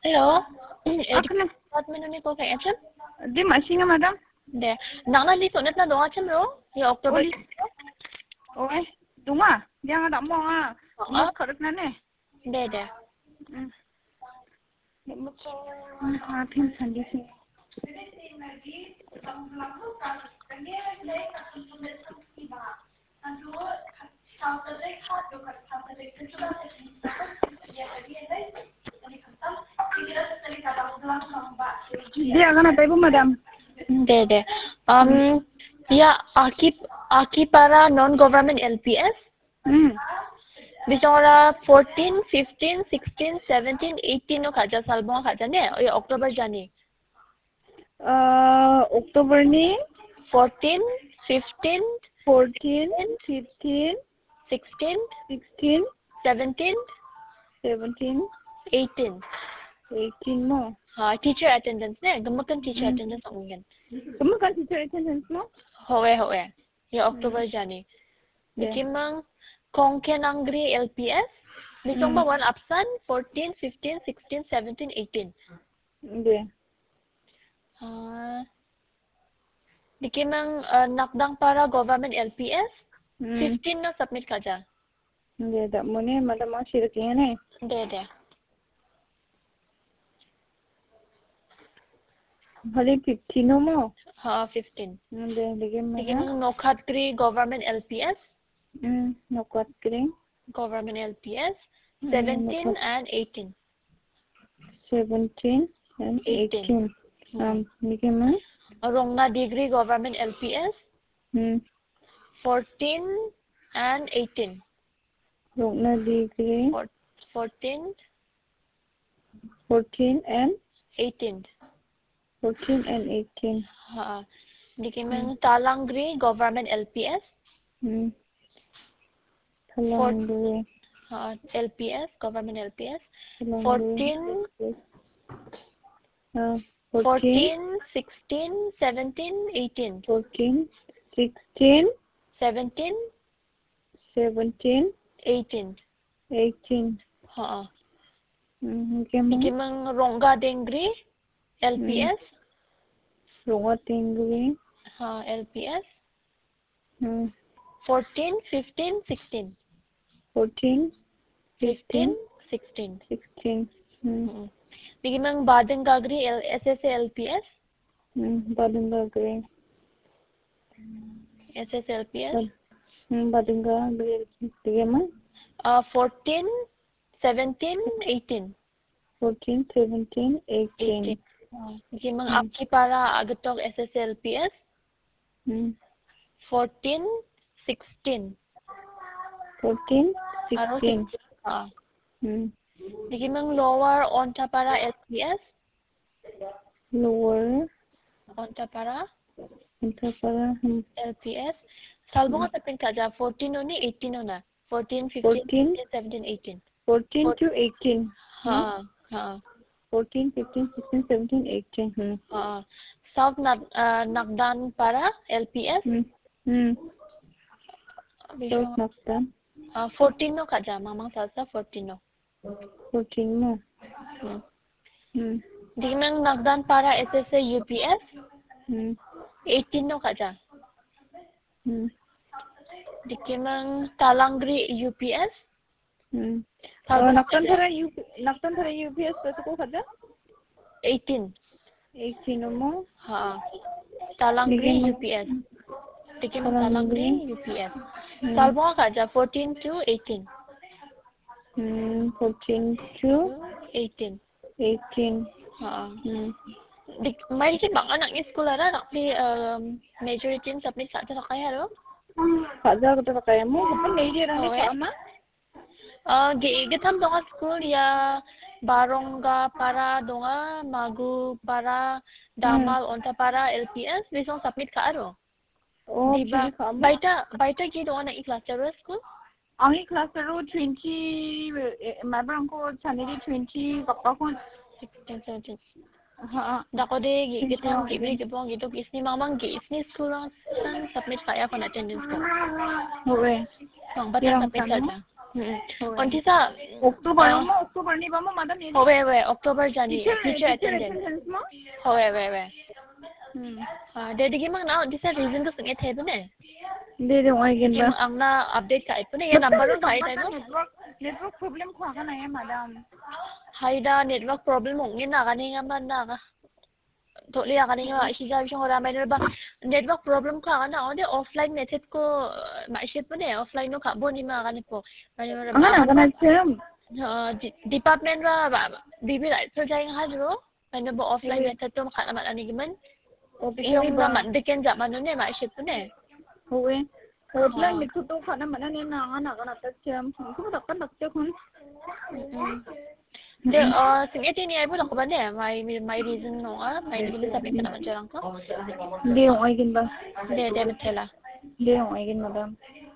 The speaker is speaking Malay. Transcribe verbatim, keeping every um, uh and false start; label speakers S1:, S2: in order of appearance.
S1: Hello.
S2: Akna.
S1: Department ni ko kay Acham?
S2: Di masinga madam.
S1: De. Nang na lisod na do Acham ro. Ya October.
S2: Oy, dunga. Dia ngada mo ah. Mo kharak na ne.
S1: De de.
S2: Hmm. Mo ko ah pin sandi si. Dia kana taibu madam.
S1: De de. Um ya Akip Akipara non-government L P S.
S2: Hmm.
S1: Bichora fourteen, fifteen, sixteen, seventeen, eighteen no khaja salbong khaja ne. Oy October jani.
S2: Uh, October ni
S1: fourteen, fifteen,
S2: fourteen, fifteen,
S1: sixteen,
S2: sixteen,
S1: seventeen,
S2: seventeen,
S1: eighteen.
S2: eighteen mo.
S1: Ha teacher attendance ne. Gamakan teacher
S2: Hmm.
S1: attendance angin.
S2: Kamu kan teacher attendance mo?
S1: Howe howe. Ya October jani.
S2: Yeah.
S1: Dikimang Kongken Angri L P S. Bisong ba one absent fourteen, fifteen, sixteen, seventeen, eighteen.
S2: Yeah.
S1: Ah. Dikimang uh, Nakdang para government L P S.
S2: Hmm.
S1: fifteen no submit kaja.
S2: Yeah, that money madam mo sira kiya ne.
S1: De de.
S2: Hali fifteen mo.
S1: Ha fifteen.
S2: Yeah, digim mo.
S1: Dikimang Nokhatri government L P S.
S2: Hmm. No cut kring.
S1: Government L P S. seventeen and eighteen.
S2: seventeen and eighteen. Um, digim mo.
S1: Rongna degree government L P S.
S2: Hmm.
S1: fourteen and eighteen.
S2: Rongna degree.
S1: fourteen,
S2: fourteen and
S1: eighteen.
S2: fourteen and eighteen.
S1: Ha. Dikimang Talangri government L P S.
S2: Hmm. Talangri.
S1: Ha L P S government L P S.
S2: Talangri.
S1: fourteen,
S2: Uh,
S1: fourteen, sixteen, seventeen, eighteen.
S2: fourteen, sixteen,
S1: seventeen,
S2: seventeen,
S1: eighteen.
S2: eighteen.
S1: Ha.
S2: Hmm. Okay mo.
S1: Dikimang Rongga Dengri L P S.
S2: Ronga Tingri.
S1: Ha L P S.
S2: Hmm.
S1: fourteen, fifteen, sixteen.
S2: fourteen,
S1: fifteen, sixteen.
S2: sixteen. Hmm.
S1: Dikimang Badang Gagri L S S A L P S.
S2: Hmm. Badunga Green.
S1: S S L P S.
S2: Hmm. Badunga Green. Digama.
S1: Uh, fourteen, seventeen, eighteen.
S2: fourteen, seventeen, eighteen.
S1: eighteen. Dikimang Akipara Agatok S S L P S.
S2: Hmm.
S1: fourteen, sixteen.
S2: fourteen, sixteen.
S1: Ah.
S2: Hmm.
S1: Dikimang Lower Ontapara L P S.
S2: Lower.
S1: Ontapara
S2: Ontapara. Hmm.
S1: L P S. Salbong at tapin kaja fourteen o ni eighteen o na. fourteen, fifteen,
S2: fourteen,
S1: sixteen, seventeen, eighteen.
S2: fourteen to eighteen.
S1: Ha. Ha.
S2: fourteen, fifteen, sixteen, seventeen, eighteen. Hmm.
S1: Ha. South Nag uh, Nagdan para L P S.
S2: Hmm. Hmm.
S1: Bisong
S2: Naktan.
S1: uh, fourteen no kaja mamang salsa fourteen no.
S2: fourteen mo.
S1: Hmm.
S2: Hmm.
S1: Dikimang Nagdan para S S A U P S.
S2: Hmm.
S1: eighteen no kaja.
S2: Hmm.
S1: Dikimang Talangri U P S.
S2: Hmm.
S1: Salbong
S2: Naktan thara U Naktan thara U P S kaso ko kada?
S1: eighteen.
S2: eighteen mo.
S1: Ha. Talangri U P S. Dikimang Talangri U P S. Salbong kaja fourteen to eighteen.
S2: Hmm. fourteen to
S1: eighteen.
S2: eighteen.
S1: Ha.
S2: Hmm.
S1: Dik may di bang anak school ara nakpi um, majority in submit sa ta kaya ro?
S2: Kaja ko kaya mo kapan nei dia rani sama?
S1: Ah gi gitam donga school ya Barongga para donga Magu para Damal onta para L P S bisong submit ka aro.
S2: Oh,
S1: diba? Baita baita gi donga na i-class ro school?
S2: Ang i-class ro twenty mabrang ko chaneri twenty kappa ko
S1: sixteen, seventeen.
S2: Ha.
S1: Dako de gi gitam gi bri gibong gitok isni mamang gi isni school ang san submit kaya kon attendance ko.
S2: Howe.
S1: Ang bata submit ka ja. Hmm.
S2: Howe.
S1: Onti sa
S2: October
S1: uh,
S2: mo, October ni ba mo madam ni?
S1: Howe we October jani
S2: Teacher,
S1: teacher
S2: teacher
S1: attendance.
S2: attendance mo?
S1: Howe we we.
S2: Hmm.
S1: Ah, de digi mang na onti sa reason ko singit he bune.
S2: Hindi rin ay
S1: Digi
S2: ganda.
S1: mang ang na update ka ipune yan number ron kai tayo.
S2: Network, network problem ko ka na yan, madam.
S1: Haida network problem mo ngin na kani nga man na ka. Totally ka ni nga isigaw siyang ora may ba network problem ka kana onde offline method ko ma-ship mo ne offline no ka bo ni ma kani po. May
S2: Ang nga na, kanag siyam.
S1: Uh, department ra ba bibi right so jay nga hadro ano ba offline method to maka naman ani giman yung naman diken ja man ne ma ship ne
S2: Huwe. Offline method to ka naman ani na nga na kanag siyam. Ko ta kan dakte kun.
S1: de uh sing eti ni ay bu ko ba ne may may reason no ah may gimin sabi ka naman jarang ko
S2: Hindi yung ay gin ba?
S1: de de metela
S2: Hindi yung ay gin madam.